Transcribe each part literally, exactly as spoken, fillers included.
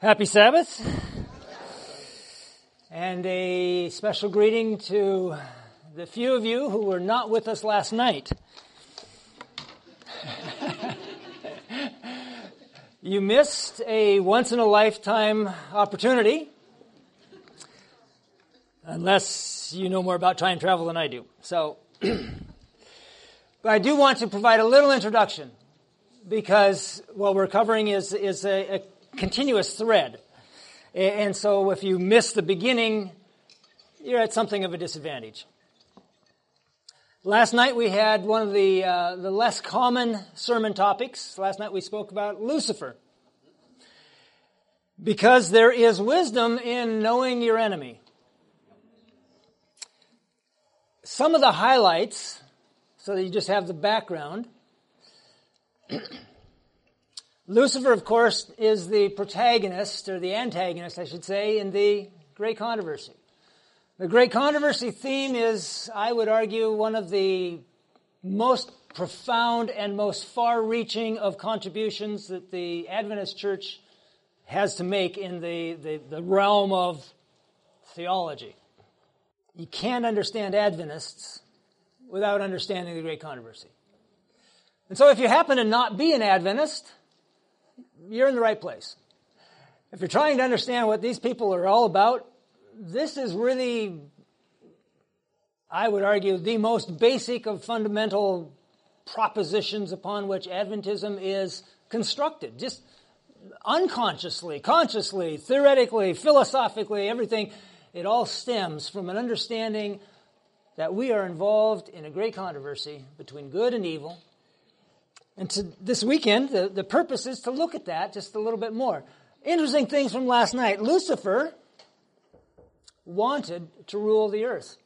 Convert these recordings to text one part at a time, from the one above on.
Happy Sabbath, and a special greeting to the few of you who were not with us last night. You missed a once-in-a-lifetime opportunity, unless you know more about time travel than I do. So, but I do want to provide a little introduction, because what we're covering is, is a, a continuous thread. And so if you miss the beginning, you're at something of a disadvantage. Last night we had one of the uh, the less common sermon topics. Last night we spoke about Lucifer. Because there is wisdom in knowing your enemy. Some of the highlights, so that you just have the background. Lucifer, of course, is the protagonist, or the antagonist, I should say, in the Great Controversy. The Great Controversy theme is, I would argue, one of the most profound and most far-reaching of contributions that the Adventist Church has to make in the, the, the realm of theology. You can't understand Adventists without understanding the Great Controversy. And so if you happen to not be an Adventist, you're in the right place. If you're trying to understand what these people are all about, this is really, I would argue, the most basic of fundamental propositions upon which Adventism is constructed. Just unconsciously, consciously, theoretically, philosophically, everything, it all stems from an understanding that we are involved in a great controversy between good and evil. And to this weekend, the, the purpose is to look at that just a little bit more. Interesting things from last night. Lucifer wanted to rule the earth,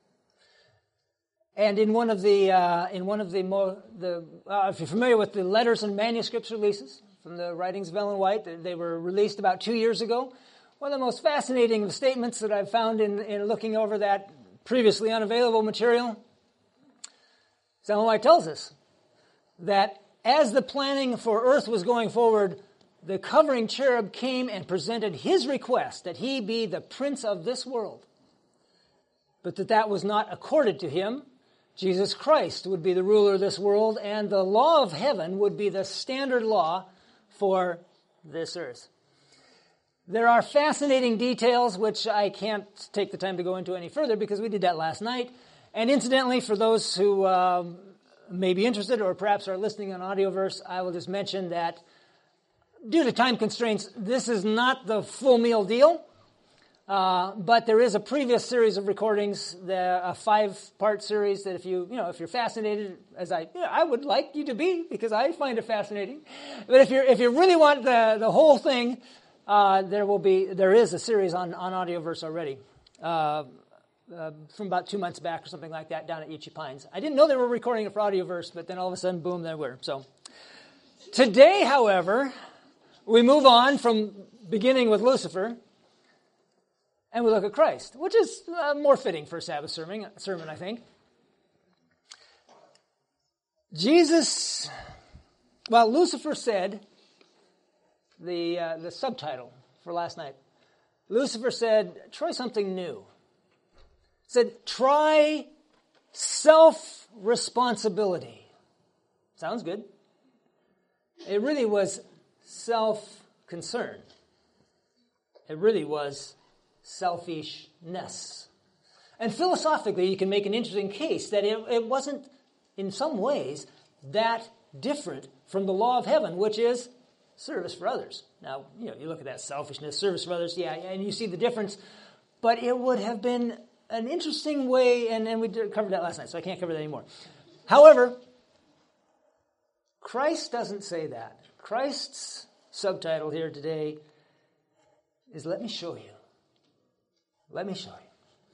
and in one of the uh, in one of the more the uh, if you're familiar with the letters and manuscripts releases from the writings of Ellen White, they were released about two years ago. One of the most fascinating statements that I've found in, in looking over that previously unavailable material is Ellen White tells us that as the planning for earth was going forward, the covering cherub came and presented his request that he be the prince of this world. But that that was not accorded to him. Jesus Christ would be the ruler of this world, and the law of heaven would be the standard law for this earth. There are fascinating details which I can't take the time to go into any further because we did that last night. And incidentally, for those who uh, may be interested or perhaps are listening on Audioverse, I will just mention that due to time constraints, this is not the full meal deal, uh, but there is a previous series of recordings, the, a five-part series that if you, you know, if you're fascinated, as I, you know, I would like you to be, because I find it fascinating. But if you're, if you really want the the whole thing, uh, there will be, there is a series on on Audioverse already. Uh, Uh, from about two months back or something like that down at Itchy Pines. I didn't know they were recording it for Audioverse, but then all of a sudden, boom, there we were. So today, however, we move on from beginning with Lucifer and we look at Christ, which is uh, more fitting for a Sabbath sermon, sermon, I think. Jesus, well, Lucifer said, the uh, the subtitle for last night, Lucifer said, try something new. Said, try self-responsibility. Sounds good. It really was self-concern. It really was selfishness. And philosophically, you can make an interesting case that it, it wasn't, in some ways, that different from the law of heaven, which is service for others. Now, you know, you look at that selfishness, service for others, yeah, and you see the difference. But it would have been an interesting way, and, and we did, covered that last night, so I can't cover that anymore. However, Christ doesn't say that. Christ's subtitle here today is, let me show you. Let me show you.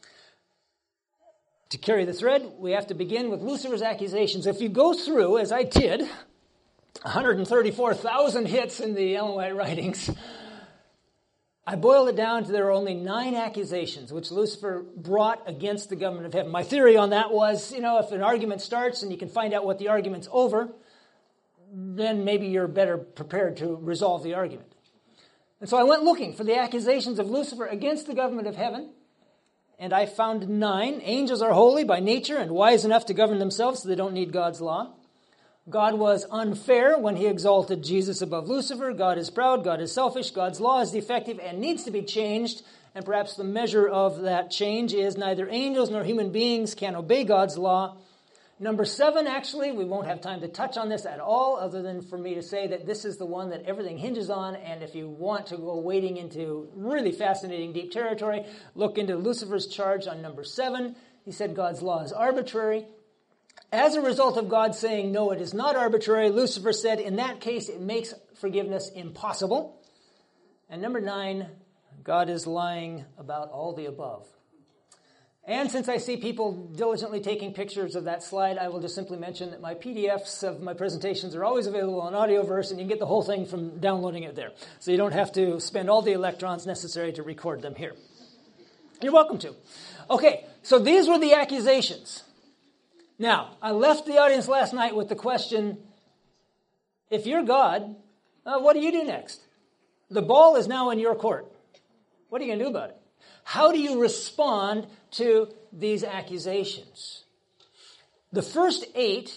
To carry the thread, we have to begin with Lucifer's accusations. If you go through, as I did, one hundred thirty-four thousand hits in the Ellen White writings, I boiled it down to there are only nine accusations which Lucifer brought against the government of heaven. My theory on that was, you know, if an argument starts and you can find out what the argument's over, then maybe you're better prepared to resolve the argument. And so I went looking for the accusations of Lucifer against the government of heaven, and I found nine. Angels are holy by nature and wise enough to govern themselves, so they don't need God's law. God was unfair when he exalted Jesus above Lucifer. God is proud. God is selfish. God's law is defective and needs to be changed. And perhaps the measure of that change is neither angels nor human beings can obey God's law. Number seven, actually, we won't have time to touch on this at all, other than for me to say that this is the one that everything hinges on. And if you want to go wading into really fascinating deep territory, look into Lucifer's charge on number seven. He said God's law is arbitrary. As a result of God saying, no, it is not arbitrary, Lucifer said, in that case, it makes forgiveness impossible. And number nine, God is lying about all the above. And since I see people diligently taking pictures of that slide, I will just simply mention that my P D Fs of my presentations are always available on Audioverse, and you can get the whole thing from downloading it there. So you don't have to spend all the electrons necessary to record them here. You're welcome to. Okay, so these were the accusations. Now, I left the audience last night with the question, if you're God, uh, what do you do next? The ball is now in your court. What are you going to do about it? How do you respond to these accusations? The first eight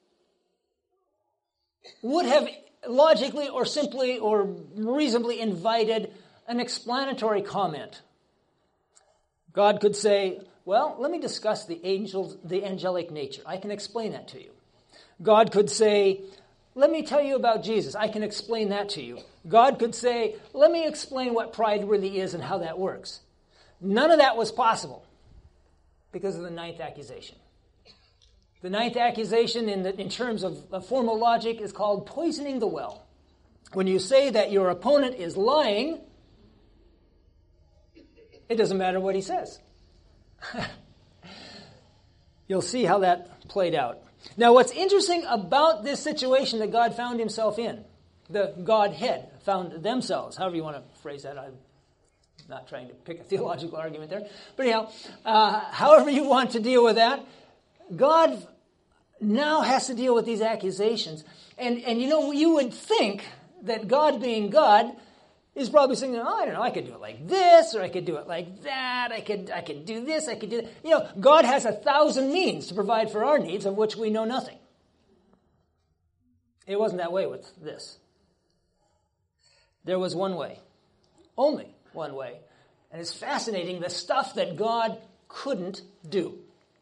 would have logically or simply or reasonably invited an explanatory comment. God could say, well, let me discuss the angels, the angelic nature. I can explain that to you. God could say, let me tell you about Jesus. I can explain that to you. God could say, let me explain what pride really is and how that works. None of that was possible because of the ninth accusation. The ninth accusation in, the, in terms of, of formal logic is called poisoning the well. When you say that your opponent is lying, it doesn't matter what he says. You'll see how that played out. Now, what's interesting about this situation that God found himself in, the Godhead found themselves, however you want to phrase that, I'm not trying to pick a theological argument there. But anyhow, uh, however you want to deal with that, God now has to deal with these accusations. And, and you know, you would think that God being God is probably saying, oh, I don't know, I could do it like this, or I could do it like that, I could I could do this, I could do that. You know, God has a thousand means to provide for our needs, of which we know nothing. It wasn't that way with this. There was one way. Only one way. And it's fascinating, the stuff that God couldn't do.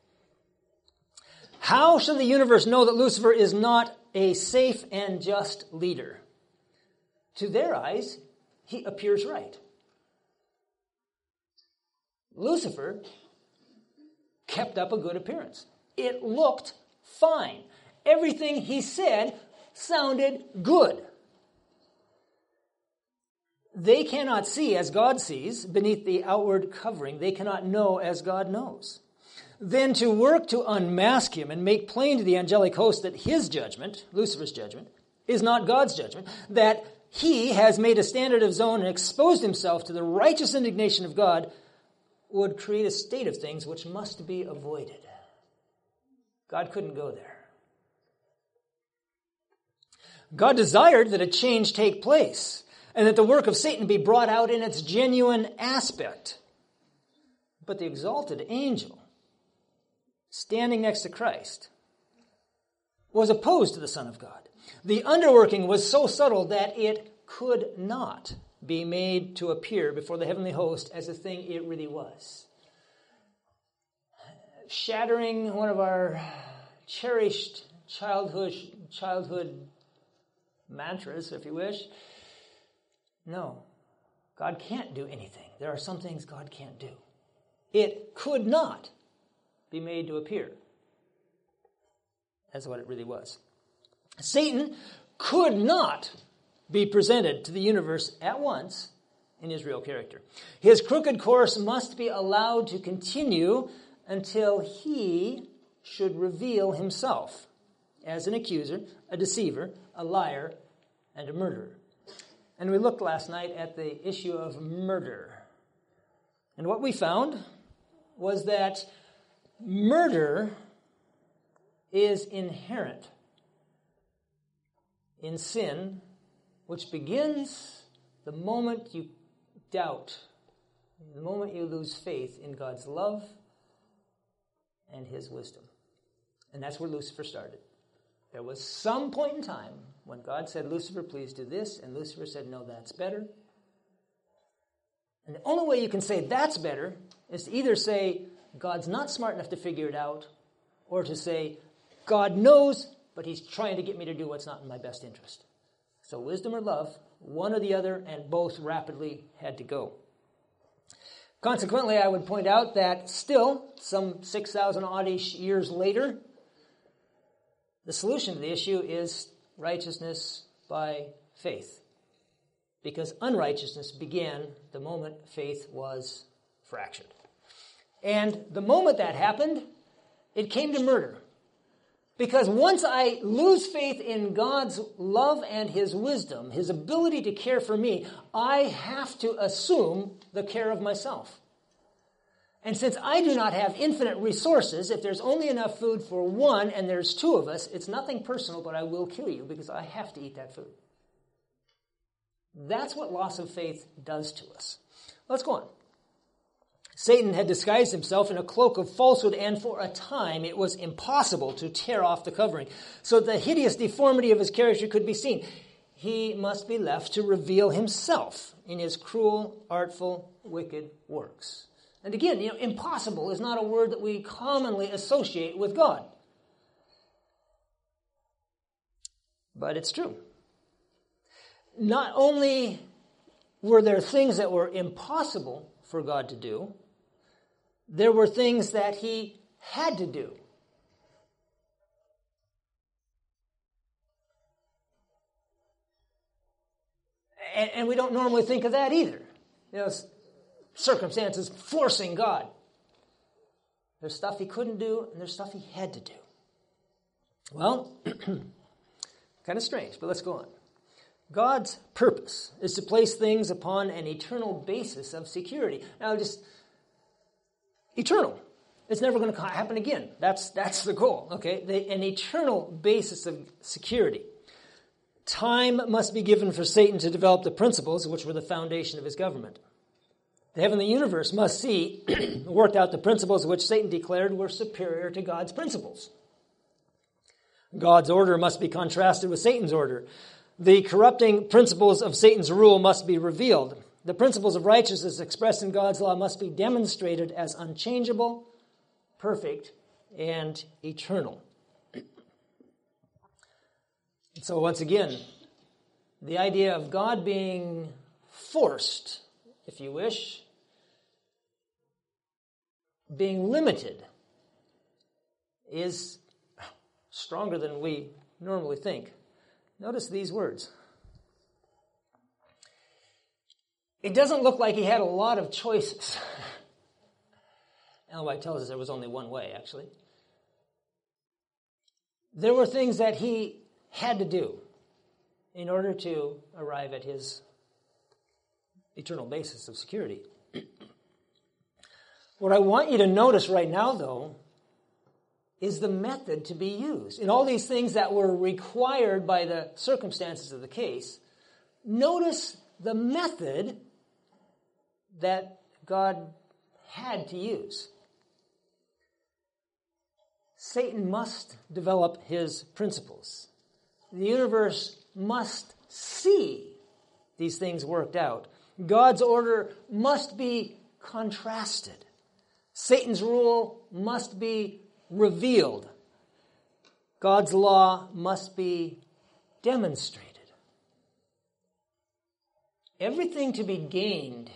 How shall the universe know that Lucifer is not a safe and just leader? To their eyes, he appears right. Lucifer kept up a good appearance. It looked fine. Everything he said sounded good. They cannot see as God sees beneath the outward covering. They cannot know as God knows. Then to work to unmask him and make plain to the angelic host that his judgment, Lucifer's judgment, is not God's judgment, that he has made a standard of his own and exposed himself to the righteous indignation of God, would create a state of things which must be avoided. God couldn't go there. God desired that a change take place and that the work of Satan be brought out in its genuine aspect. But the exalted angel, standing next to Christ, was opposed to the Son of God. The underworking was so subtle that it could not be made to appear before the heavenly host as the thing it really was. Shattering one of our cherished childhood, childhood mantras, if you wish. No, God can't do anything. There are some things God can't do. It could not be made to appear as what it really was. Satan could not be presented to the universe at once in his real character. His crooked course must be allowed to continue until he should reveal himself as an accuser, a deceiver, a liar, and a murderer. And we looked last night at the issue of murder. And what we found was that murder is inherent in sin, which begins the the moment you doubt, the moment you lose faith in God's love and his wisdom. And that's where Lucifer started. There was some point in time when God said, Lucifer, please do this, and Lucifer said, no, that's better. And the only way you can say that's better is to either say, God's not smart enough to figure it out, or to say, God knows, but he's trying to get me to do what's not in my best interest. So wisdom or love, one or the other, and both rapidly had to go. Consequently, I would point out that still, some six thousand odd-ish years later, the solution to the issue is righteousness by faith. Because unrighteousness began the moment faith was fractured. And the moment that happened, it came to murder. Because once I lose faith in God's love and his wisdom, his ability to care for me, I have to assume the care of myself. And since I do not have infinite resources, if there's only enough food for one and there's two of us, it's nothing personal, but I will kill you because I have to eat that food. That's what loss of faith does to us. Let's go on. Satan had disguised himself in a cloak of falsehood, and for a time it was impossible to tear off the covering, so the hideous deformity of his character could be seen. He must be left to reveal himself in his cruel, artful, wicked works. And again, you know, impossible is not a word that we commonly associate with God. But it's true. Not only were there things that were impossible for God to do, there were things that he had to do. And, and we don't normally think of that either. You know, circumstances forcing God. There's stuff he couldn't do, and there's stuff he had to do. Well, kind of strange, but let's go on. God's purpose is to place things upon an eternal basis of security. Now, just eternal. It's never going to happen again. That's that's the goal, okay? The, an eternal basis of security. Time must be given for Satan to develop the principles which were the foundation of his government. The heavenly universe must see worked out the principles which Satan declared were superior to God's principles. God's order must be contrasted with Satan's order. The corrupting principles of Satan's rule must be revealed. The principles of righteousness expressed in God's law must be demonstrated as unchangeable, perfect, and eternal. So once again, the idea of God being forced, if you wish, being limited, is stronger than we normally think. Notice these words. It doesn't look like he had a lot of choices. Ellen White tells us there was only one way, actually. There were things that he had to do in order to arrive at his eternal basis of security. What I want you to notice right now, though, is the method to be used. In all these things that were required by the circumstances of the case, notice the method that God had to use. Satan must develop his principles. The universe must see these things worked out. God's order must be contrasted. Satan's rule must be revealed. God's law must be demonstrated. Everything to be gained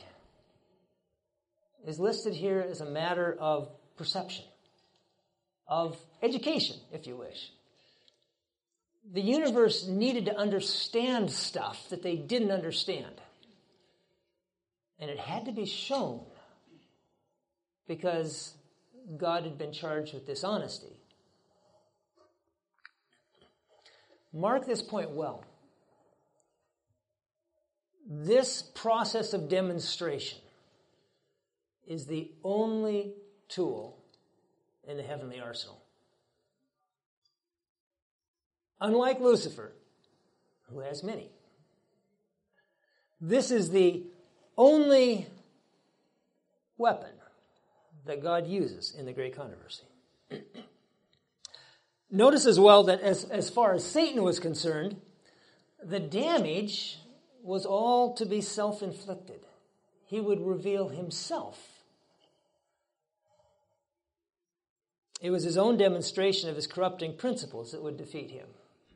is listed here as a matter of perception, of education, if you wish. The universe needed to understand stuff that they didn't understand. And it had to be shown because God had been charged with dishonesty. Mark this point well. This process of demonstration is the only tool in the heavenly arsenal. Unlike Lucifer, who has many, This is the only weapon that God uses in the great controversy. Notice as well that as, as far as Satan was concerned, the damage was all to be self-inflicted. He would reveal himself. It was his own demonstration of his corrupting principles that would defeat him.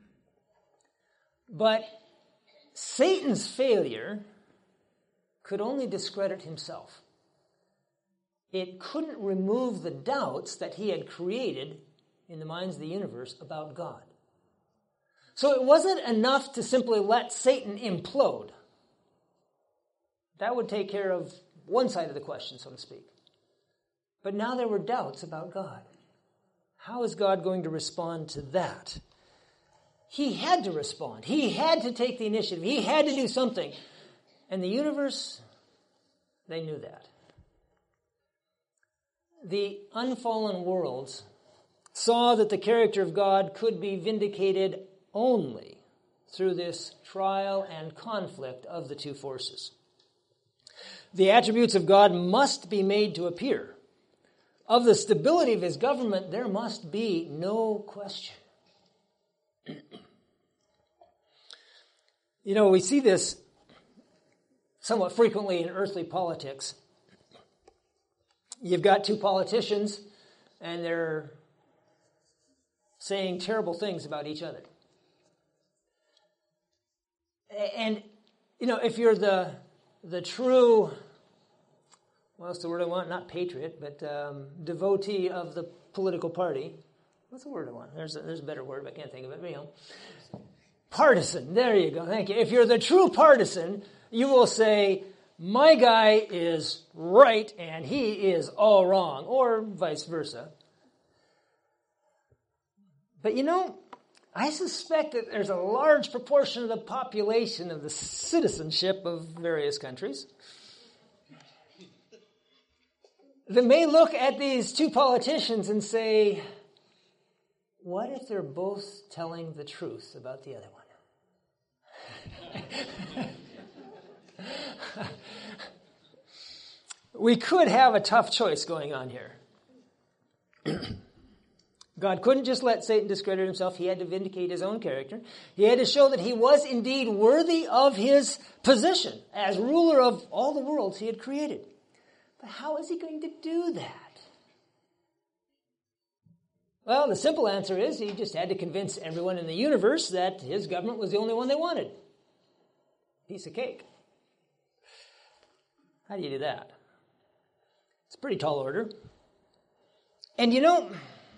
But Satan's failure could only discredit himself. It couldn't remove the doubts that he had created in the minds of the universe about God. So it wasn't enough to simply let Satan implode. That would take care of one side of the question, so to speak. But now there were doubts about God. How is God going to respond to that? He had to respond. He had to take the initiative. He had to do something. And the universe, they knew that. The unfallen worlds saw that the character of God could be vindicated only through this trial and conflict of the two forces. The attributes of God must be made to appear. Of the stability of his government, there must be no question. You know, we see this somewhat frequently in earthly politics. You've got two politicians, and they're saying terrible things about each other. And, you know, if you're the the true, what's the word I want? Not patriot, but um, devotee of the political party. What's the word I want? There's a, there's a better word, but I can't think of it. But, you know, partisan. There you go. Thank you. If you're the true partisan, you will say, my guy is right and he is all wrong, or vice versa. But you know, I suspect that there's a large proportion of the population of the citizenship of various countries that may look at these two politicians and say, what if they're both telling the truth about the other one? We could have a tough choice going on here. God couldn't just let Satan discredit himself. He had to vindicate his own character. He had to show that he was indeed worthy of his position as ruler of all the worlds he had created. But how is he going to do that? Well, the simple answer is he just had to convince everyone in the universe that his government was the only one they wanted. Piece of cake. How do you do that? It's a pretty tall order. And you know,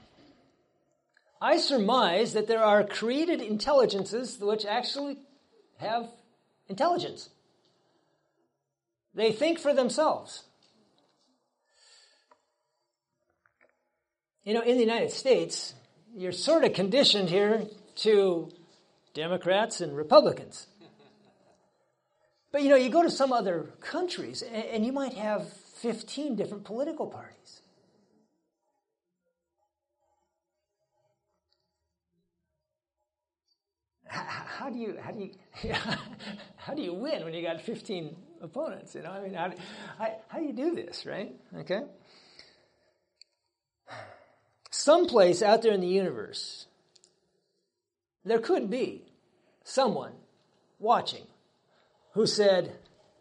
I surmise that there are created intelligences which actually have intelligence. They think for themselves. You know, in the United States, you're sort of conditioned here to Democrats and Republicans. But, you know, you go to some other countries, and you might have fifteen different political parties. How do you how do you how do you win when you got fifteen opponents? You know, I mean, how how, how do you do this, right? Okay. Someplace out there in the universe, there could be someone watching who said,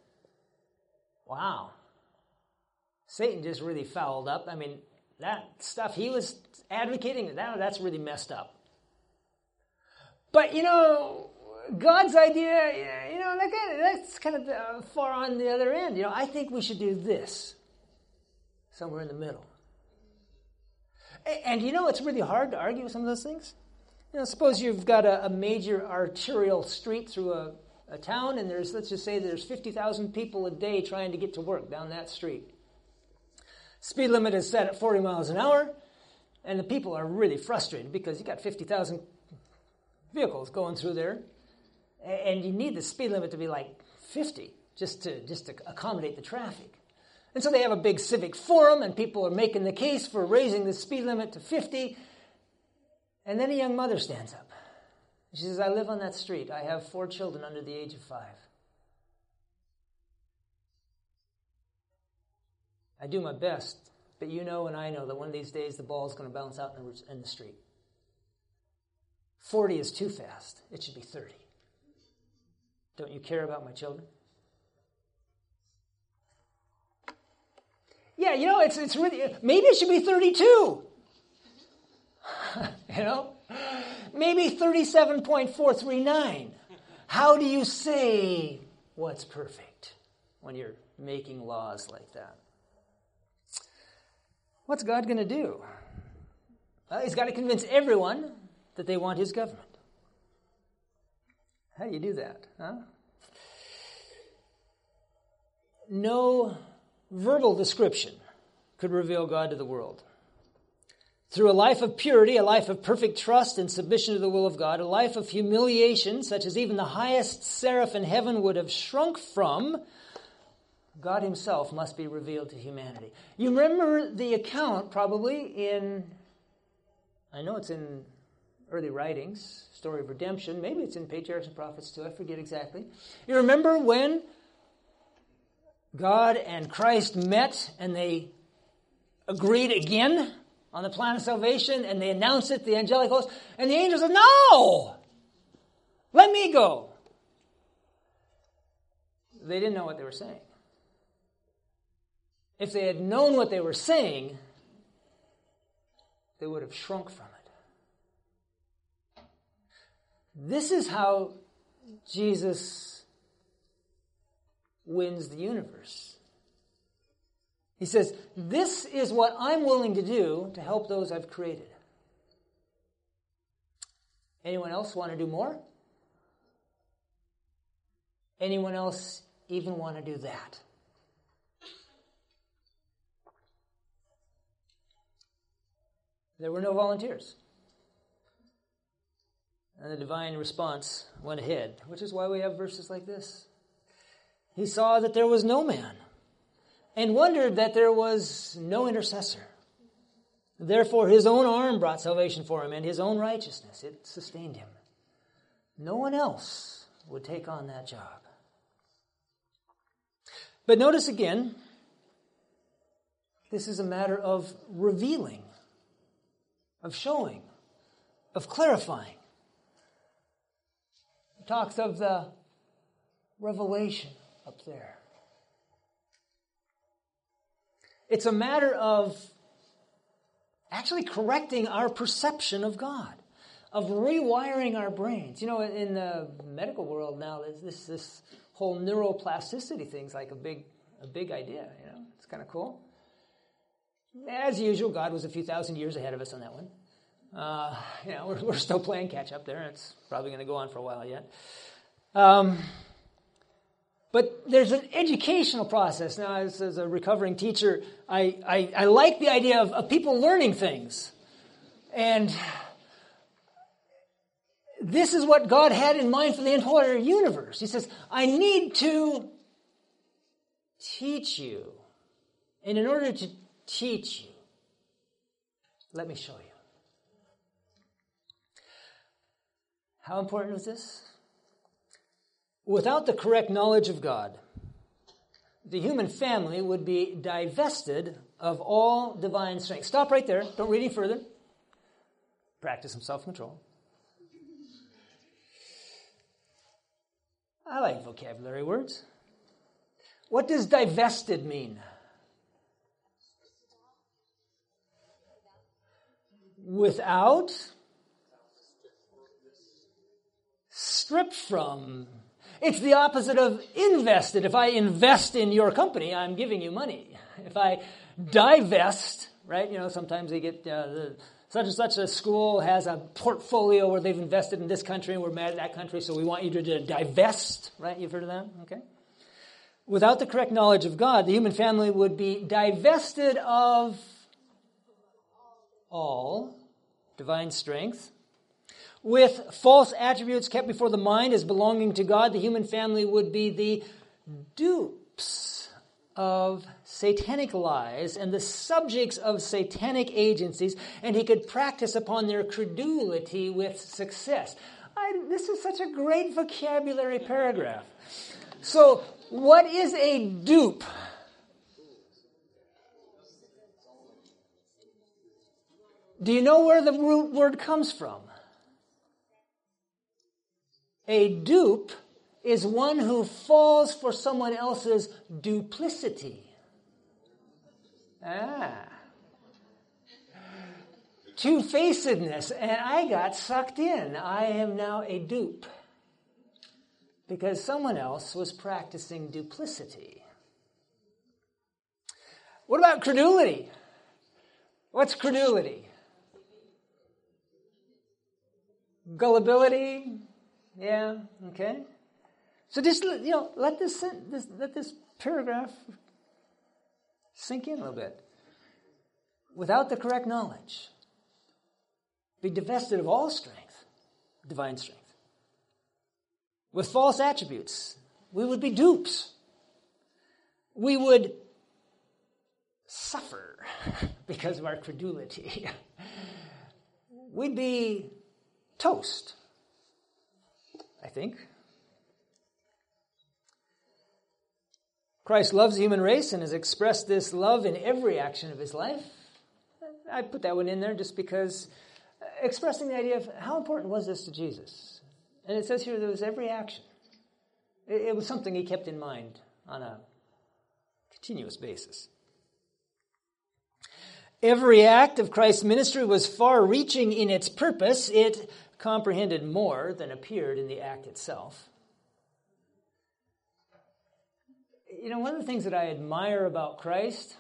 wow, Satan just really fouled up. I mean, that stuff he was advocating, that, that's really messed up. But, you know, God's idea, you know, that kind of, that's kind of uh, far on the other end. You know, I think we should do this, somewhere in the middle. And, and you know, it's really hard to argue with some of those things. You know, suppose you've got a, a major arterial street through a, a town, and there's, let's just say there's fifty thousand people a day trying to get to work down that street. Speed limit is set at forty miles an hour, and the people are really frustrated because you got fifty thousand vehicles going through there, and you need the speed limit to be like fifty just to just to accommodate the traffic. And so they have a big civic forum, and people are making the case for raising the speed limit to fifty. And then a young mother stands up. She says, I live on that street. I have four children under the age of five. I do my best, but you know and I know that one of these days the ball is going to bounce out in the, in the street. forty is too fast. It should be thirty. Don't you care about my children? Yeah, you know, it's it's really, maybe it should be thirty-two. You know? Maybe thirty-seven point four three nine. How do you say what's perfect when you're making laws like that? What's God going to do? Well, he's got to convince everyone that they want his government. How do you do that? Huh? No verbal description could reveal God to the world. Through a life of purity, a life of perfect trust and submission to the will of God, a life of humiliation, such as even the highest seraph in heaven would have shrunk from, God himself must be revealed to humanity. You remember the account probably in, I know it's in early writings, story of redemption. Maybe it's in Patriarchs and Prophets too. I forget exactly. You remember when God and Christ met and they agreed again on the plan of salvation, and they announced it to the angelic host, and the angel said, no! Let me go. They didn't know what they were saying. If they had known what they were saying, they would have shrunk from it. This is how Jesus wins the universe. He says, this is what I'm willing to do to help those I've created. Anyone else want to do more? Anyone else even want to do that? There were no volunteers. And the divine response went ahead, which is why we have verses like this. He saw that there was no man, and wondered that there was no intercessor. Therefore, his own arm brought salvation for him, and his own righteousness, it sustained him. No one else would take on that job. But notice again, this is a matter of revealing, of showing, of clarifying. It talks of the revelation up there. It's a matter of actually correcting our perception of God, of rewiring our brains. You know, in the medical world now, this this whole neuroplasticity thing's like a big a big idea. You know, it's kind of cool. As usual, God was a few thousand years ahead of us on that one. Uh, you know, we're, we're still playing catch up there. It's probably going to go on for a while yet. Um, But there's an educational process. Now, as, as a recovering teacher, I, I, I like the idea of, of people learning things. And this is what God had in mind for the entire universe. He says, I need to teach you. And in order to teach you, let me show you. How important is this? Without the correct knowledge of God, the human family would be divested of all divine strength. Stop right there. Don't read any further. Practice some self-control. I like vocabulary words. What does divested mean? Without, stripped from. It's the opposite of invested. If I invest in your company, I'm giving you money. If I divest, right, you know, sometimes they get, uh, the, such and such a school has a portfolio where they've invested in this country and we're mad at that country, so we want you to, to divest, right? You've heard of that? Okay. Without the correct knowledge of God, the human family would be divested of all divine strength. With false attributes kept before the mind as belonging to God, the human family would be the dupes of satanic lies and the subjects of satanic agencies, and he could practice upon their credulity with success. I, this is such a great vocabulary paragraph. So, what is a dupe? Do you know where the root word comes from? A dupe is one who falls for someone else's duplicity. Ah. Two-facedness. And I got sucked in. I am now a dupe. Because someone else was practicing duplicity. What about credulity? What's credulity? Gullibility? Yeah, okay. So just, you know, let this, this let this paragraph sink in a little bit. Without the correct knowledge, be divested of all strength, divine strength. With false attributes, we would be dupes. We would suffer because of our credulity. We'd be toast, I think. Christ loves the human race and has expressed this love in every action of his life. I put that one in there just because expressing the idea of how important was this to Jesus. And it says here there was every action. It, it was something he kept in mind on a continuous basis. Every act of Christ's ministry was far-reaching in its purpose. It comprehended more than appeared in the act itself. You know, one of the things that I admire about Christ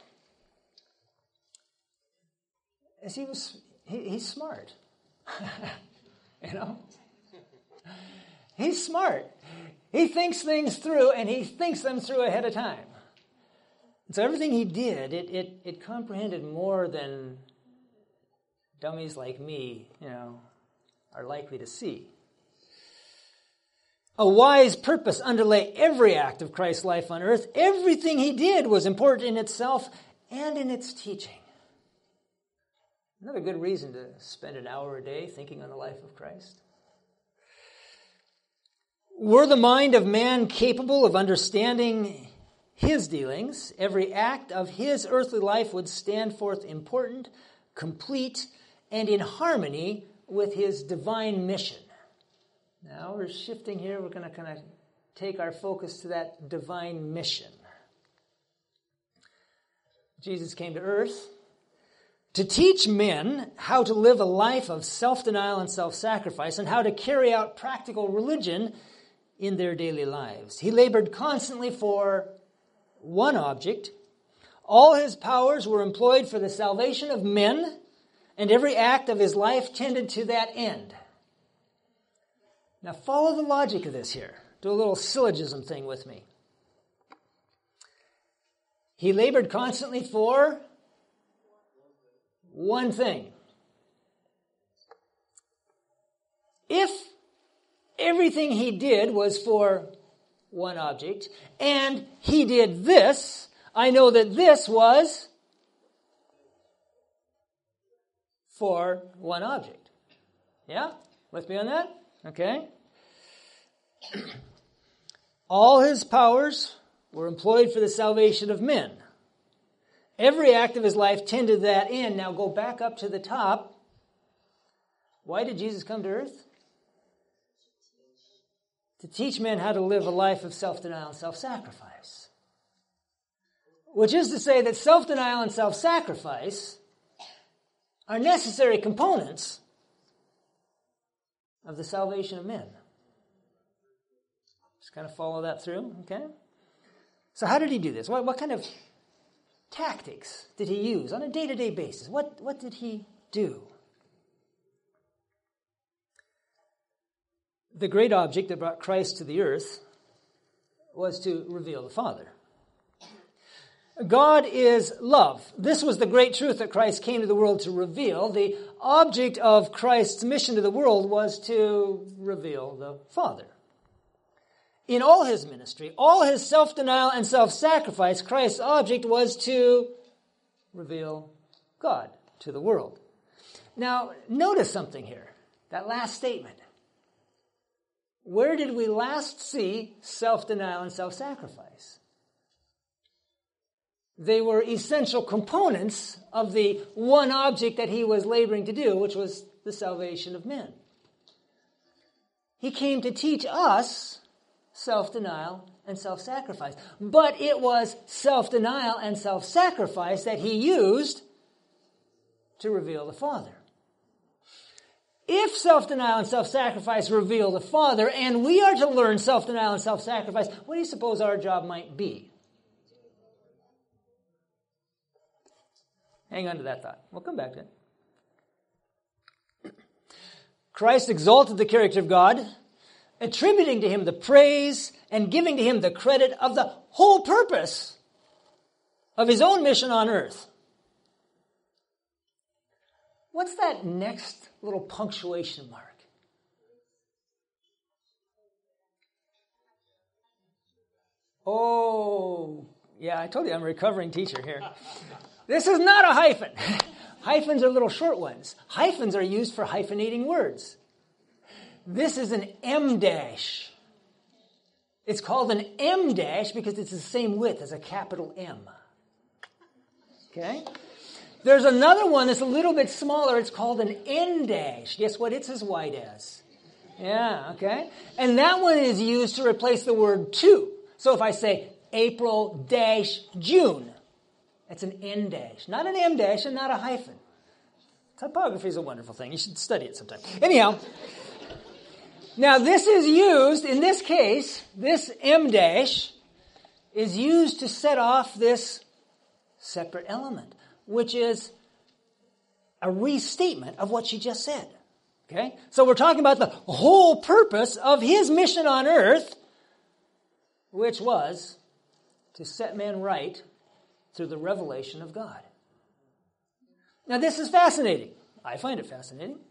is he was he, he's smart. You know? He's smart. He thinks things through, and he thinks them through ahead of time. And so everything he did, it, it, it comprehended more than dummies like me, you know, are likely to see. A wise purpose underlay every act of Christ's life on earth. Everything he did was important in itself and in its teaching. Another good reason to spend an hour a day thinking on the life of Christ. Were the mind of man capable of understanding his dealings, every act of his earthly life would stand forth important, complete, and in harmony with his divine mission. Now we're shifting here. We're going to kind of take our focus to that divine mission. Jesus came to earth to teach men how to live a life of self-denial and self-sacrifice and how to carry out practical religion in their daily lives. He labored constantly for one object. All his powers were employed for the salvation of men, and every act of his life tended to that end. Now follow the logic of this here. Do a little syllogism thing with me. He labored constantly for one thing. If everything he did was for one object, and he did this, I know that this was for one object. Yeah? With me on that? Okay. All his powers were employed for the salvation of men. Every act of his life tended to that end. Now go back up to the top. Why did Jesus come to earth? To teach men how to live a life of self-denial and self-sacrifice. Which is to say that self-denial and self-sacrifice are necessary components of the salvation of men. Just kind of follow that through, okay? So how did he do this? What, what kind of tactics did he use on a day-to-day basis? What, what did he do? The great object that brought Christ to the earth was to reveal the Father. God is love. This was the great truth that Christ came to the world to reveal. The object of Christ's mission to the world was to reveal the Father. In all his ministry, all his self-denial and self-sacrifice, Christ's object was to reveal God to the world. Now, notice something here. That last statement. Where did we last see self-denial and self-sacrifice? They were essential components of the one object that he was laboring to do, which was the salvation of men. He came to teach us self-denial and self-sacrifice. But it was self-denial and self-sacrifice that he used to reveal the Father. If self-denial and self-sacrifice reveal the Father, and we are to learn self-denial and self-sacrifice, what do you suppose our job might be? Hang on to that thought. We'll come back to it. Christ exalted the character of God, attributing to him the praise and giving to him the credit of the whole purpose of his own mission on earth. What's that next little punctuation mark? Oh, yeah, I told you I'm a recovering teacher here. This is not a hyphen. Hyphens are little short ones. Hyphens are used for hyphenating words. This is an M dash. It's called an M dash because it's the same width as a capital M. Okay? There's another one that's a little bit smaller. It's called an N dash. Guess what? It's as wide as. Yeah, okay? And that one is used to replace the word to. So if I say April dash June, that's an N dash. Not an M dash and not a hyphen. Typography is a wonderful thing. You should study it sometime. Anyhow, now this is used, in this case, this M dash is used to set off this separate element, which is a restatement of what she just said. Okay? So we're talking about the whole purpose of his mission on earth, which was to set men right through the revelation of God. Now this is fascinating. I find it fascinating.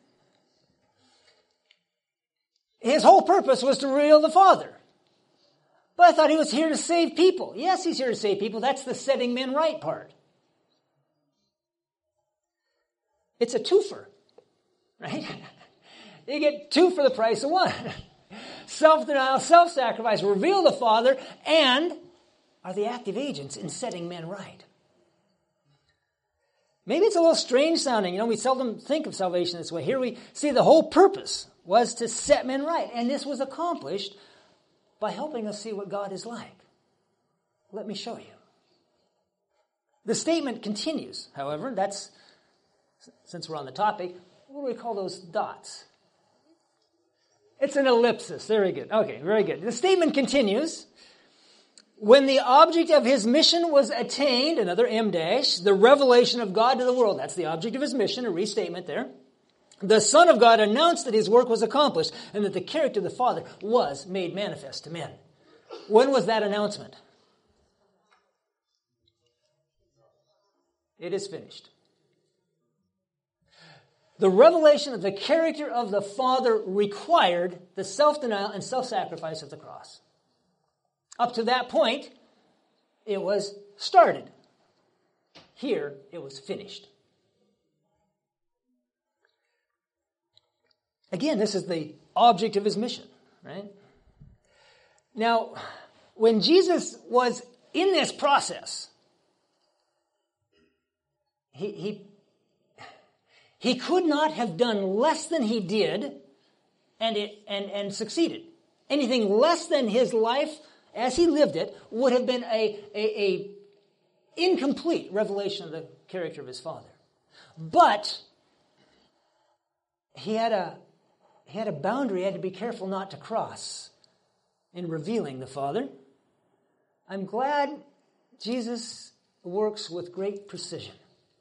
His whole purpose was to reveal the Father. But I thought he was here to save people. Yes, he's here to save people. That's the setting men right part. It's a twofer, right? You get two for the price of one. Self-denial, self-sacrifice, reveal the Father, and are the active agents in setting men right. Maybe it's a little strange sounding. You know, we seldom think of salvation this way. Here we see the whole purpose was to set men right. And this was accomplished by helping us see what God is like. Let me show you. The statement continues, however. That's, since we're on the topic, what do we call those dots? It's an ellipsis. Very good. Okay, very good. The statement continues. When the object of his mission was attained, another M dash, the revelation of God to the world. That's the object of his mission, a restatement there. The Son of God announced that his work was accomplished and that the character of the Father was made manifest to men. When was that announcement? It is finished. The revelation of the character of the Father required the self-denial and self-sacrifice of the cross. Up to that point, it was started. Here, it was finished. Again, this is the object of his mission, right? Now, when Jesus was in this process, he, he, he could not have done less than he did and, it, and, and succeeded. Anything less than his life as he lived it would have been a, a, a incomplete revelation of the character of his Father. But he had a he had a boundary he had to be careful not to cross in revealing the Father. I'm glad Jesus works with great precision.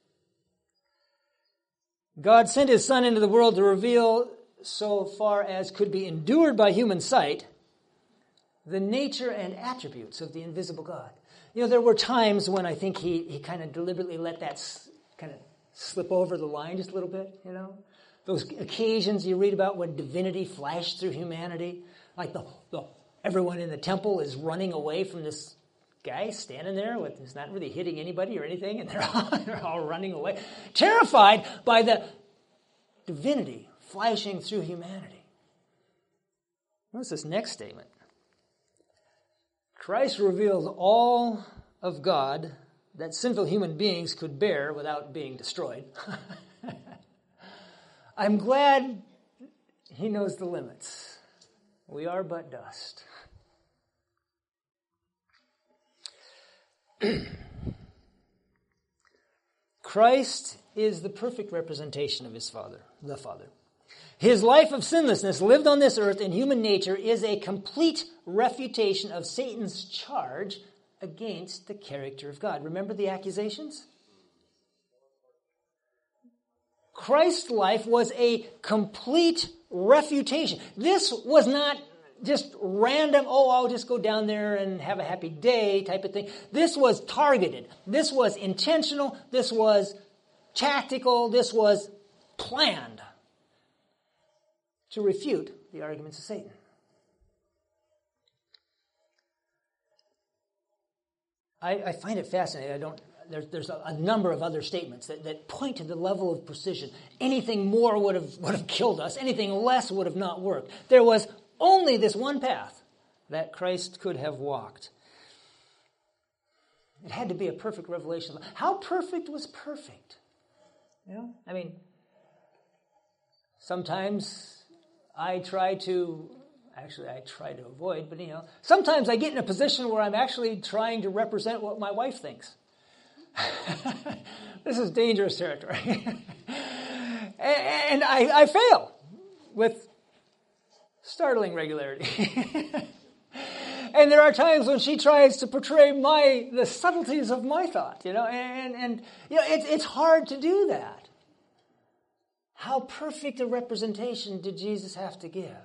God sent his Son into the world to reveal, so far as could be endured by human sight, the nature and attributes of the invisible God. You know, there were times when I think he, he kind of deliberately let that s- kind of slip over the line just a little bit, you know. Those occasions you read about when divinity flashed through humanity, like the, the everyone in the temple is running away from this guy standing there with he's not really hitting anybody or anything, and they're all, they're all running away, terrified by the divinity flashing through humanity. What's this next statement? Christ reveals all of God that sinful human beings could bear without being destroyed. I'm glad he knows the limits. We are but dust. Christ is the perfect representation of his Father, the Father. His life of sinlessness lived on this earth in human nature is a complete refutation of Satan's charge against the character of God. Remember the accusations? Christ's life was a complete refutation. This was not just random, oh, I'll just go down there and have a happy day type of thing. This was targeted. This was intentional. This was tactical. This was planned to refute the arguments of Satan. I, I find it fascinating. I don't. There's, there's a, a number of other statements that, that point to the level of precision. Anything more would have would have killed us. Anything less would have not worked. There was only this one path that Christ could have walked. It had to be a perfect revelation. How perfect was perfect? You know, I mean, sometimes I try to, actually I try to avoid, but you know, sometimes I get in a position where I'm actually trying to represent what my wife thinks. This is dangerous territory. and I, I fail with startling regularity. And there are times when she tries to portray my the subtleties of my thought, you know, and, and you know, it's it's hard to do that. How perfect a representation did Jesus have to give?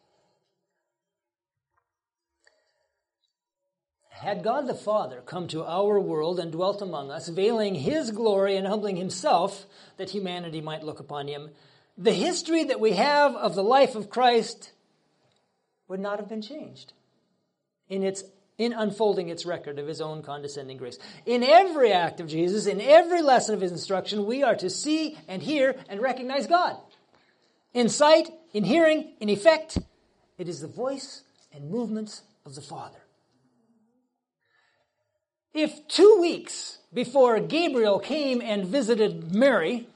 Had God the Father come to our world and dwelt among us, veiling his glory and humbling himself that humanity might look upon him, the history that we have of the life of Christ would not have been changed in its in unfolding its record of his own condescending grace. In every act of Jesus, in every lesson of his instruction, we are to see and hear and recognize God. In sight, in hearing, in effect, it is the voice and movements of the Father. If two weeks before Gabriel came and visited Mary,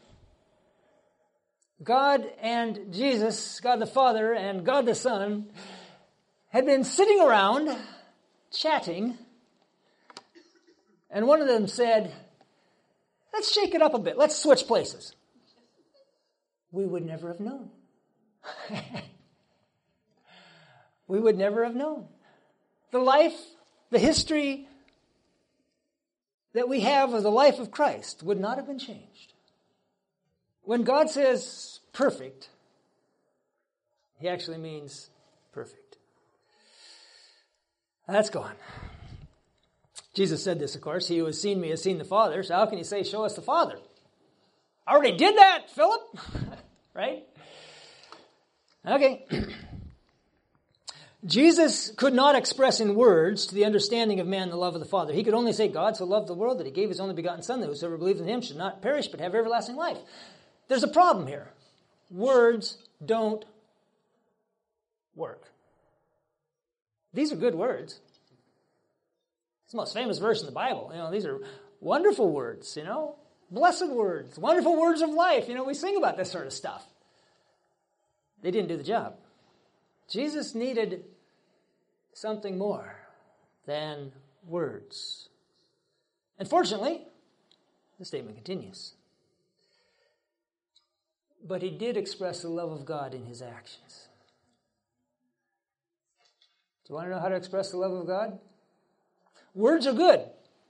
God and Jesus, God the Father and God the Son, had been sitting around chatting, and one of them said, let's shake it up a bit, let's switch places. We would never have known. We would never have known. The life, the history that we have of the life of Christ would not have been changed. When God says perfect, he actually means perfect. That's gone. Jesus said this, of course. He who has seen me has seen the Father. So how can you say, show us the Father? I already did that, Philip. Right? Okay. Jesus could not express in words to the understanding of man the love of the Father. He could only say, God so loved the world that he gave his only begotten Son, that whosoever believes in him should not perish but have everlasting life. There's a problem here. Words don't work. These are good words. It's the most famous verse in the Bible. You know, these are wonderful words, you know, blessed words, wonderful words of life. You know, we sing about this sort of stuff. They didn't do the job. Jesus needed something more than words. Unfortunately, the statement continues. But he did express the love of God in his actions. Do you want to know how to express the love of God? Words are good.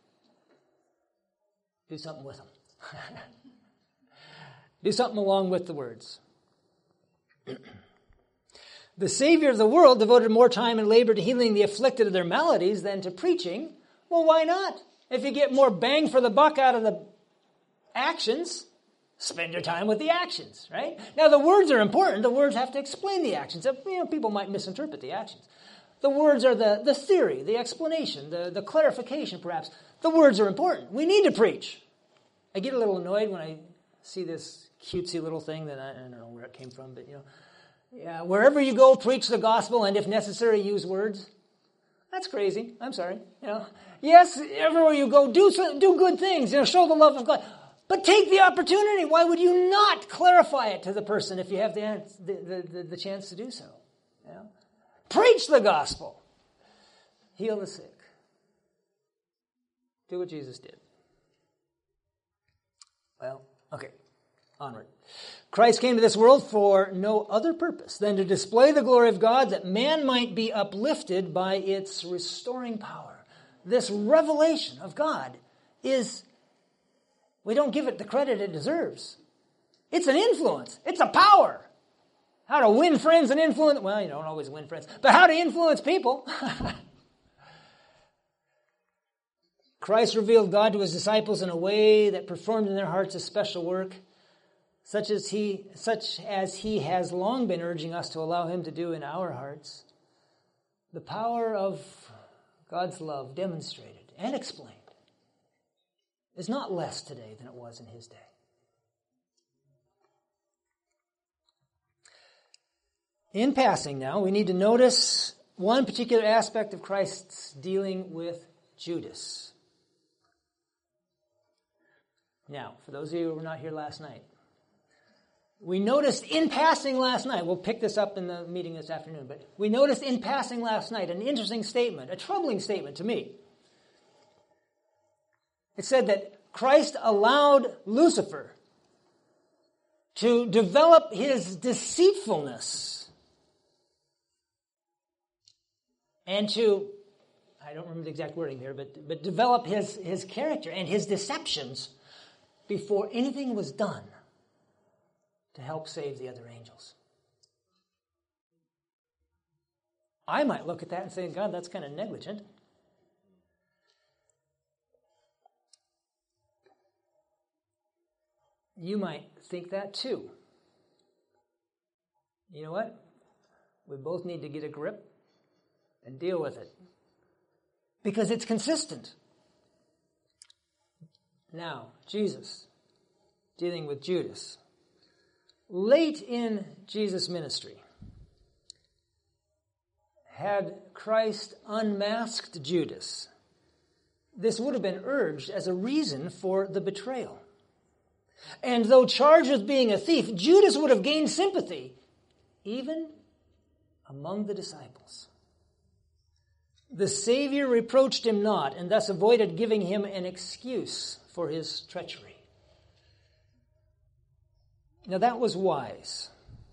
Do something with them. Do something along with the words. The Savior of the world devoted more time and labor to healing the afflicted of their maladies than to preaching. Well, why not? If you get more bang for the buck out of the actions, spend your time with the actions, right? Now, the words are important. The words have to explain the actions. You know, people might misinterpret the actions. The words are the, the theory, the explanation, the, the clarification, perhaps. The words are important. We need to preach. I get a little annoyed when I see this cutesy little thing that I, I don't know where it came from, but, you know, yeah, wherever you go, preach the gospel, and if necessary, use words. That's crazy. I'm sorry. You know, yes, everywhere you go, do some, do good things. You know, show the love of God. But take the opportunity. Why would you not clarify it to the person if you have the the, the, the chance to do so? You know? Preach the gospel. Heal the sick. Do what Jesus did. Well, okay. Onward. Christ came to this world for no other purpose than to display the glory of God, that man might be uplifted by its restoring power. This revelation of God is, we don't give it the credit it deserves. It's an influence. It's a power. How to win friends and influence, well, you don't always win friends, but how to influence people. Christ revealed God to his disciples in a way that performed in their hearts a special work, such as he, such as he has long been urging us to allow him to do in our hearts. The power of God's love demonstrated and explained is not less today than it was in his day. In passing now, we need to notice one particular aspect of Christ's dealing with Judas. Now, for those of you who were not here last night, we noticed in passing last night, we'll pick this up in the meeting this afternoon, but we noticed in passing last night an interesting statement, a troubling statement to me. It said that Christ allowed Lucifer to develop his deceitfulness and to, I don't remember the exact wording here, but, but develop his, his character and his deceptions before anything was done to help save the other angels. I might look at that and say, God, that's kind of negligent. You might think that too. You know what? We both need to get a grip and deal with it, because it's consistent. Now, Jesus dealing with Judas. Late in Jesus' ministry, had Christ unmasked Judas, this would have been urged as a reason for the betrayal. And though charged with being a thief, Judas would have gained sympathy, even among the disciples. The Savior reproached him not, and thus avoided giving him an excuse for his treachery. Now that was wise.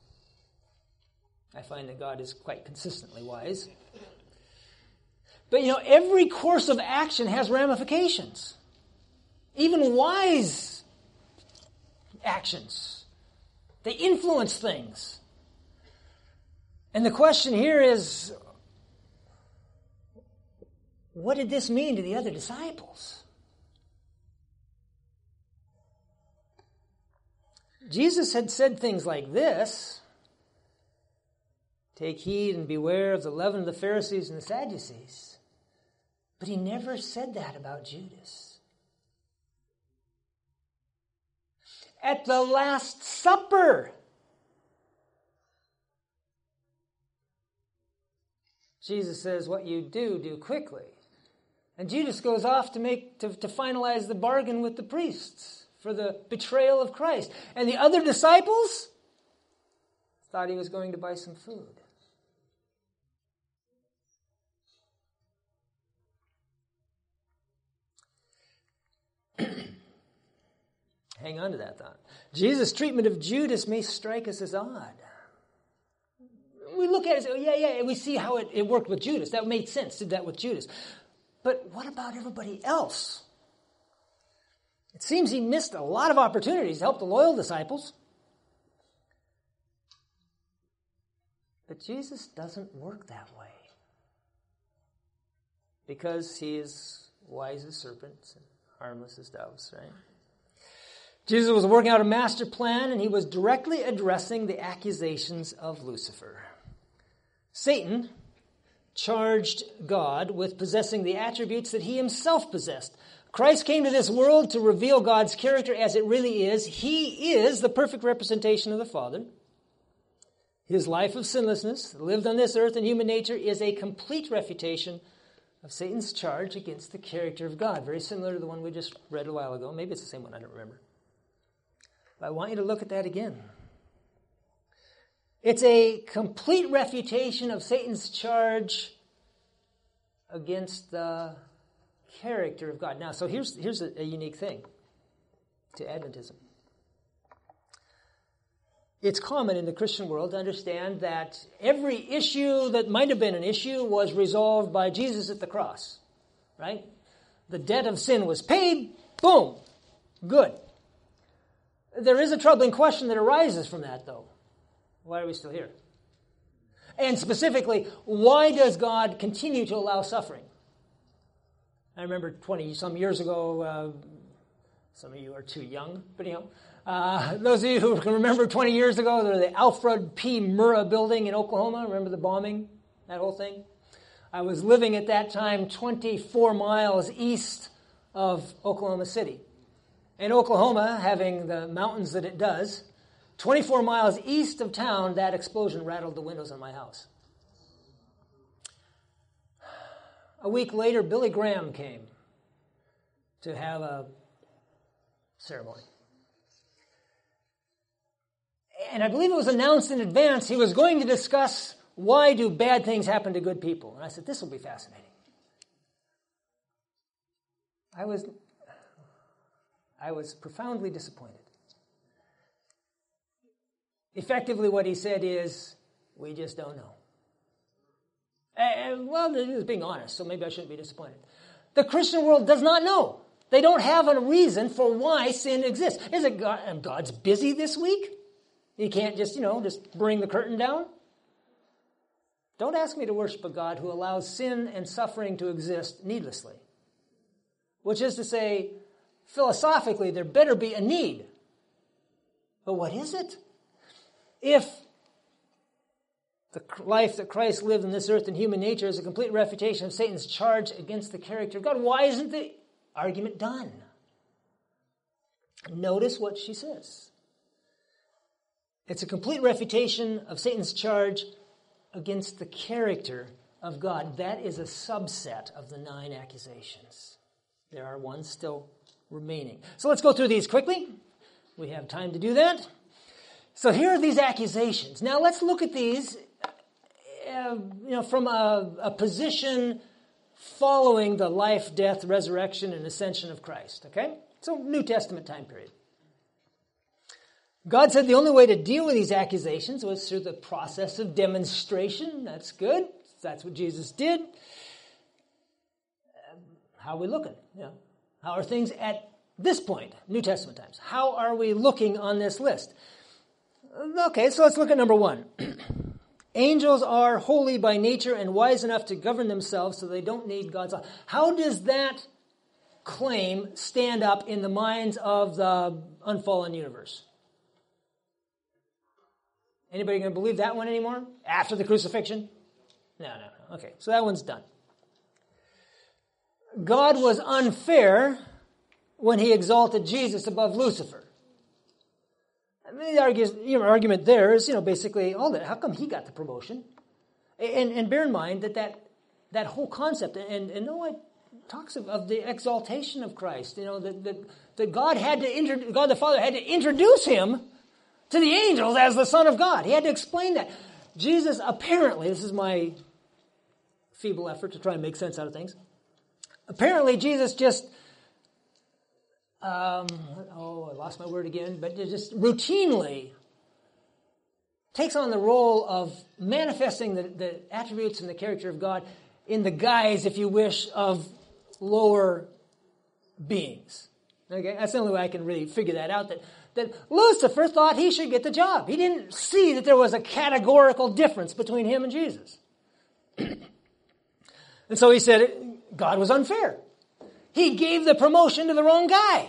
I find that God is quite consistently wise. But you know, every course of action has ramifications. Even wise actions. They influence things. And the question here is, what did this mean to the other disciples? Jesus had said things like this: take heed and beware of the leaven of the Pharisees and the Sadducees. But he never said that about Judas. At the Last Supper, Jesus says, what you do, do quickly. And Judas goes off to make to, to finalize the bargain with the priests for the betrayal of Christ. And the other disciples thought he was going to buy some food. Hang on to that thought. Jesus' treatment of Judas may strike us as odd. We look at it and say, oh, yeah, yeah, we see how it, it worked with Judas. That made sense, did that with Judas. But what about everybody else? It seems he missed a lot of opportunities to help the loyal disciples. But Jesus doesn't work that way, because he is wise as serpents and harmless as doves, right? Jesus was working out a master plan, and he was directly addressing the accusations of Lucifer. Satan charged God with possessing the attributes that he himself possessed. Christ came to this world to reveal God's character as it really is. He is the perfect representation of the Father. His life of sinlessness, lived on this earth in human nature, is a complete refutation of Satan's charge against the character of God. Very similar to the one we just read a while ago. Maybe it's the same one, I don't remember. But I want you to look at that again. It's a complete refutation of Satan's charge against the character of God. Now, so here's, here's a, a unique thing to Adventism. It's common in the Christian world to understand that every issue that might have been an issue was resolved by Jesus at the cross, right? The debt of sin was paid, boom, good. There is a troubling question that arises from that, though. Why are we still here? And specifically, why does God continue to allow suffering? I remember twenty-some years ago, uh, some of you are too young, but anyhow, uh, those of you who can remember twenty years ago, there was the Alfred P. Murrah building in Oklahoma. Remember the bombing, that whole thing? I was living at that time twenty-four miles east of Oklahoma City. And Oklahoma, having the mountains that it does, twenty-four miles east of town, that explosion rattled the windows on my house. A week later, Billy Graham came to have a ceremony. And I believe it was announced in advance he was going to discuss why do bad things happen to good people. And I said, this will be fascinating. I was, I was profoundly disappointed. Effectively, what he said is, we just don't know. And, well, he was being honest, so maybe I shouldn't be disappointed. The Christian world does not know. They don't have a reason for why sin exists. Is it God, God's busy this week? He can't just, you know, just bring the curtain down? Don't ask me to worship a God who allows sin and suffering to exist needlessly. Which is to say, philosophically, there better be a need. But what is it? If the life that Christ lived in this earth and human nature is a complete refutation of Satan's charge against the character of God, why isn't the argument done? Notice what she says. It's a complete refutation of Satan's charge against the character of God. That is a subset of the nine accusations. There are ones still remaining. So let's go through these quickly. We have time to do that. So here are these accusations. Now let's look at these uh, you know, from a, a position following the life, death, resurrection, and ascension of Christ. Okay? So New Testament time period. God said the only way to deal with these accusations was through the process of demonstration. That's good. That's what Jesus did. How are we looking? You know, how are things at this point, New Testament times? How are we looking on this list? Okay, so let's look at number one. Angels are holy by nature and wise enough to govern themselves so they don't need God's law. How does that claim stand up in the minds of the unfallen universe? Anybody going to believe that one anymore? After the crucifixion? No, no, no. Okay, so that one's done. God was unfair when he exalted Jesus above Lucifer. The argument there is, you know, basically, all that. How come he got the promotion? And, and bear in mind that that, that whole concept, and, and no one talks of, of the exaltation of Christ, you know, that, that, that God had to, inter, God the Father had to introduce him to the angels as the Son of God. He had to explain that. Jesus apparently, this is my feeble effort to try and make sense out of things, apparently Jesus just, um, oh, I lost my word again, but just routinely takes on the role of manifesting the, the attributes and the character of God in the guise, if you wish, of lower beings. Okay, that's the only way I can really figure that out, that that Lucifer thought he should get the job. He didn't see that there was a categorical difference between him and Jesus. And so he said God was unfair. He gave the promotion to the wrong guy.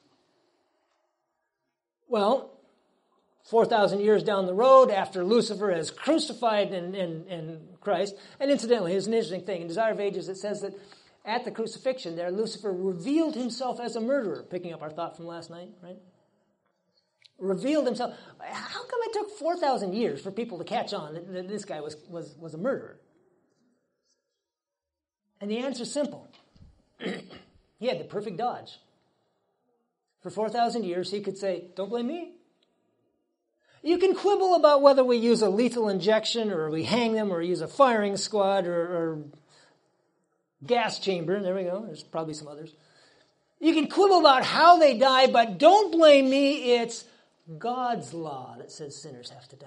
Well, four thousand years down the road, after Lucifer has crucified in, in, in Christ, and incidentally, here's an interesting thing. In Desire of Ages, it says that at the crucifixion there, Lucifer revealed himself as a murderer, picking up our thought from last night, right? Revealed himself. How come it took four thousand years for people to catch on that, that this guy was, was, was a murderer? And the answer is simple. He had the perfect dodge. For four thousand years, he could say, don't blame me. You can quibble about whether we use a lethal injection or we hang them or use a firing squad or, or gas chamber. There we go. There's probably some others. You can quibble about how they die, but don't blame me. It's God's law that says sinners have to die.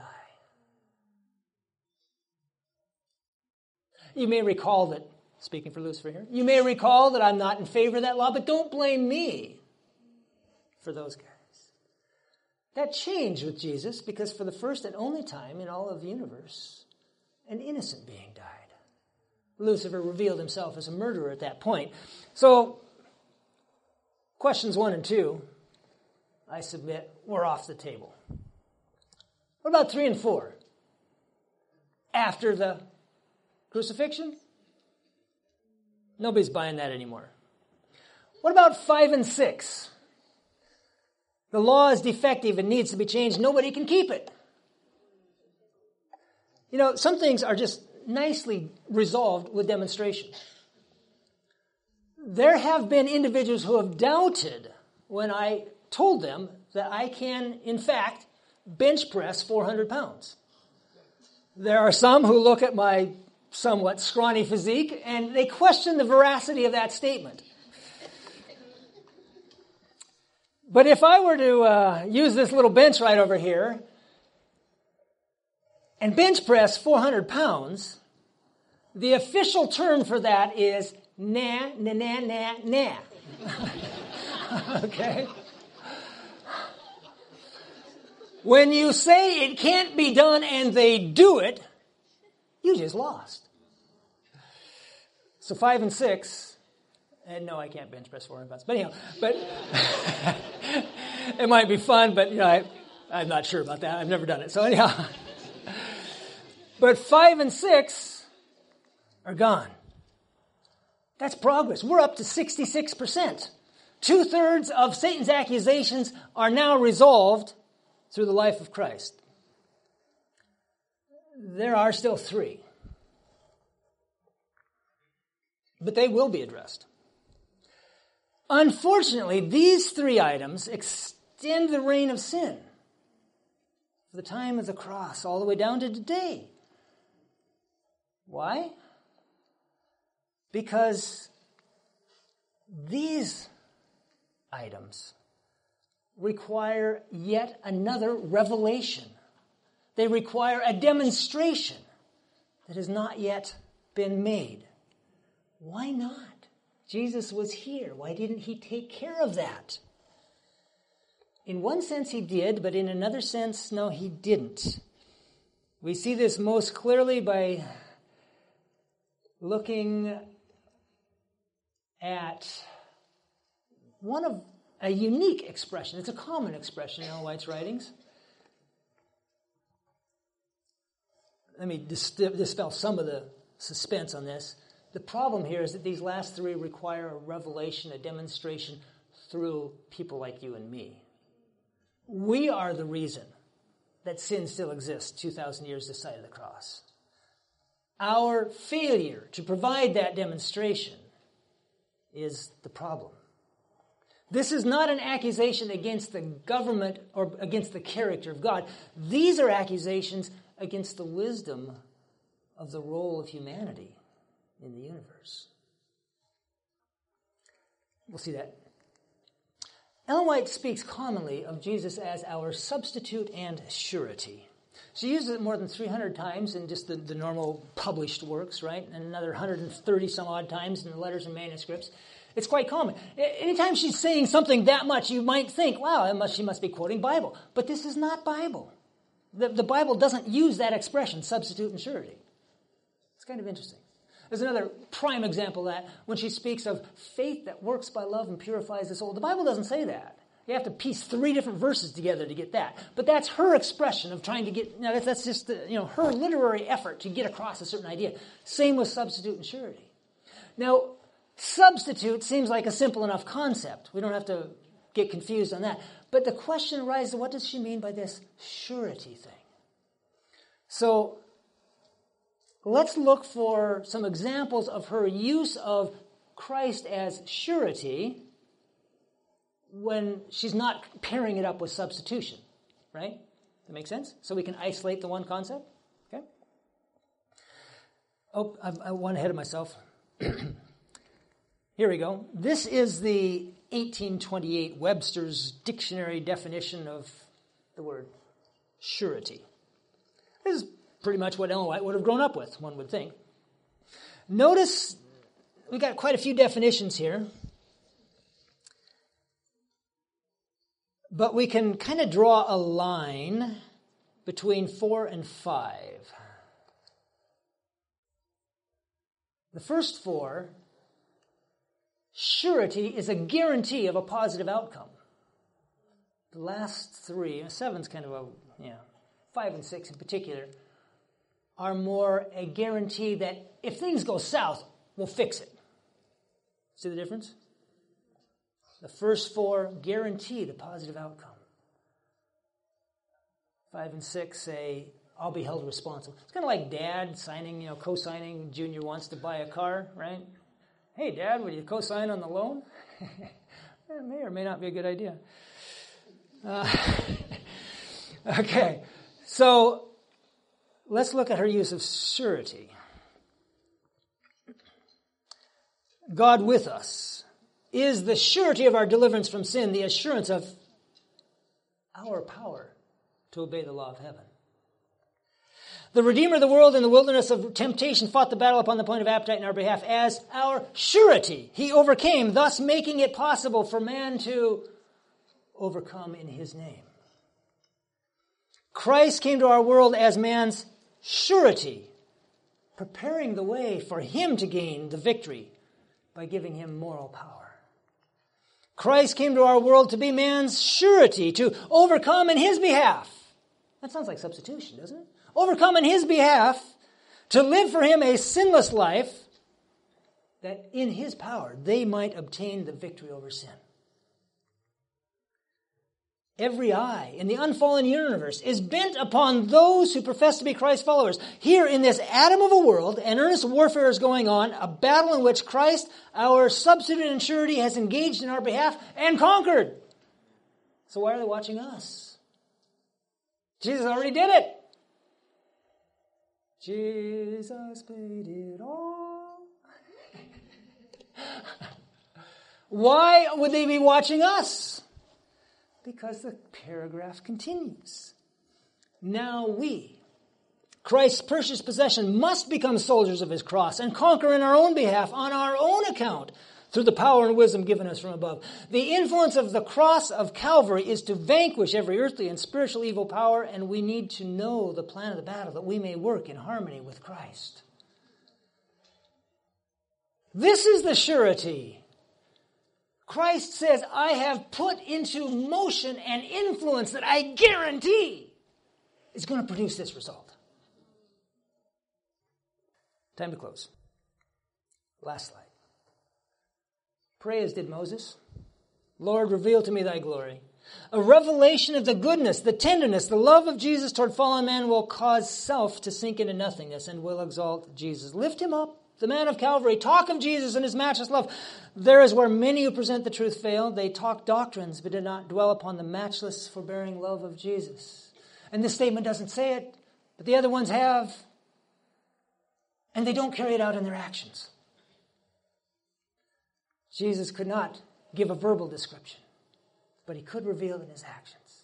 You may recall that, speaking for Lucifer here, you may recall that I'm not in favor of that law, but don't blame me for those guys. That changed with Jesus because for the first and only time in all of the universe, an innocent being died. Lucifer revealed himself as a murderer at that point. So, questions one and two, I submit, were off the table. What about three and four? After the crucifixion? Nobody's buying that anymore. What about five and six? The law is defective and needs to be changed. Nobody can keep it. You know, some things are just nicely resolved with demonstration. There have been individuals who have doubted when I told them that I can, in fact, bench press four hundred pounds. There are some who look at my somewhat scrawny physique and they question the veracity of that statement. But if I were to uh, use this little bench right over here and bench press four hundred pounds, the official term for that is nah, nah, nah, nah, nah. Okay? When you say it can't be done and they do it, you just lost. So five and six... And no, I can't bench press four hundred pounds. But anyhow, but it might be fun, but you know, I, I'm not sure about that. I've never done it. So anyhow, but five and six are gone. That's progress. We're up to sixty-six percent. Two-thirds of Satan's accusations are now resolved through the life of Christ. There are still three. But they will be addressed. Unfortunately, these three items extend the reign of sin for the time of the cross all the way down to today. Why? Because these items require yet another revelation. They require a demonstration that has not yet been made. Why not? Jesus was here. Why didn't he take care of that? In one sense he did, but in another sense, no, he didn't. We see this most clearly by looking at one of a unique expression. It's a common expression in Ellen White's writings. Let me dispel some of the suspense on this. The problem here is that these last three require a revelation, a demonstration through people like you and me. We are the reason that sin still exists two thousand years this side of the cross. Our failure to provide that demonstration is the problem. This is not an accusation against the government or against the character of God. These are accusations against the wisdom of the role of humanity in the universe. We'll see that. Ellen White speaks commonly of Jesus as our substitute and surety. She uses it more than three hundred times in just the, the normal published works, right? And another one hundred thirty some odd times in the letters and manuscripts. It's quite common. Anytime she's saying something that much, you might think, wow, must, she must be quoting Bible. But this is not Bible. The, the Bible doesn't use that expression, substitute and surety. It's kind of interesting. There's another prime example of that when she speaks of faith that works by love and purifies the soul. The Bible doesn't say that. You have to piece three different verses together to get that. But that's her expression of trying to get, you know, that's just the, you know, her literary effort to get across a certain idea. Same with substitute and surety. Now, substitute seems like a simple enough concept. We don't have to get confused on that. But the question arises, what does she mean by this surety thing? So, let's look for some examples of her use of Christ as surety when she's not pairing it up with substitution, right? That makes sense? So we can isolate the one concept, okay? Oh, I, I went ahead of myself. Here we go. This is the eighteen twenty-eight Webster's Dictionary definition of the word surety. This is pretty much what Ellen White would have grown up with, one would think. Notice we got quite a few definitions here, but we can kind of draw a line between four and five. The first four, surety is a guarantee of a positive outcome. The last three, seven's kind of a, yeah, five and six in particular, are more a guarantee that if things go south, we'll fix it. See the difference? The first four guarantee the positive outcome. Five and six say, I'll be held responsible. It's kind of like Dad signing, you know, co-signing. Junior wants to buy a car, right? Hey, Dad, will you co-sign on the loan? It may or may not be a good idea. Uh, okay, so let's look at her use of surety. God with us is the surety of our deliverance from sin, the assurance of our power to obey the law of heaven. The Redeemer of the world in the wilderness of temptation fought the battle upon the point of appetite in our behalf as our surety. He overcame, thus making it possible for man to overcome in his name. Christ came to our world as man's surety, preparing the way for him to gain the victory by giving him moral power. Christ came to our world to be man's surety, to overcome in his behalf. That sounds like substitution, doesn't it? Overcome in his behalf, to live for him a sinless life, that in his power they might obtain the victory over sin. Every eye in the unfallen universe is bent upon those who profess to be Christ's followers. Here in this atom of a world, an earnest warfare is going on, a battle in which Christ, our substitute and surety, has engaged in our behalf and conquered. So why are they watching us? Jesus already did it. Jesus paid it all. Why would they be watching us? Because the paragraph continues. Now we, Christ's purchased possession, must become soldiers of his cross and conquer in our own behalf, on our own account, through the power and wisdom given us from above. The influence of the cross of Calvary is to vanquish every earthly and spiritual evil power, and we need to know the plan of the battle that we may work in harmony with Christ. This is the surety. Christ says, I have put into motion an influence that I guarantee is going to produce this result. Time to close. Last slide. Pray as did Moses. Lord, reveal to me thy glory. A revelation of the goodness, the tenderness, the love of Jesus toward fallen man will cause self to sink into nothingness and will exalt Jesus. Lift him up, the man of Calvary. Talk of Jesus and his matchless love. There is where many who present the truth fail. They talk doctrines, but did not dwell upon the matchless, forbearing love of Jesus. And this statement doesn't say it, but the other ones have. And they don't carry it out in their actions. Jesus could not give a verbal description, but he could reveal in his actions.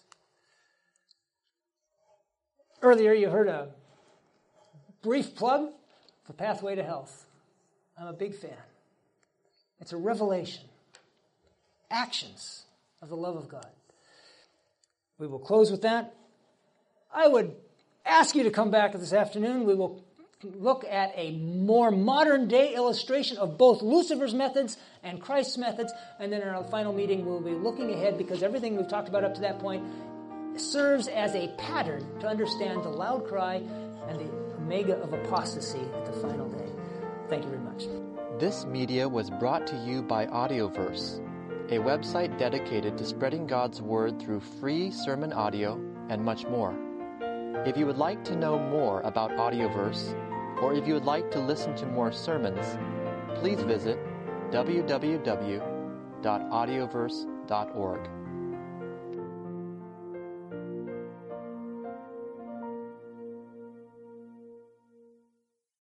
Earlier you heard a brief plug for Pathway to Health. I'm a big fan. It's a revelation, actions of the love of God. We will close with that. I would ask you to come back this afternoon. We will look at a more modern day illustration of both Lucifer's methods and Christ's methods. And then in our final meeting, we'll be looking ahead, because everything we've talked about up to that point serves as a pattern to understand the loud cry and the omega of apostasy at the final day. Thank you very much. This media was brought to you by Audioverse, a website dedicated to spreading God's word through free sermon audio and much more. If you would like to know more about Audioverse, or if you would like to listen to more sermons, please visit w w w dot audioverse dot org.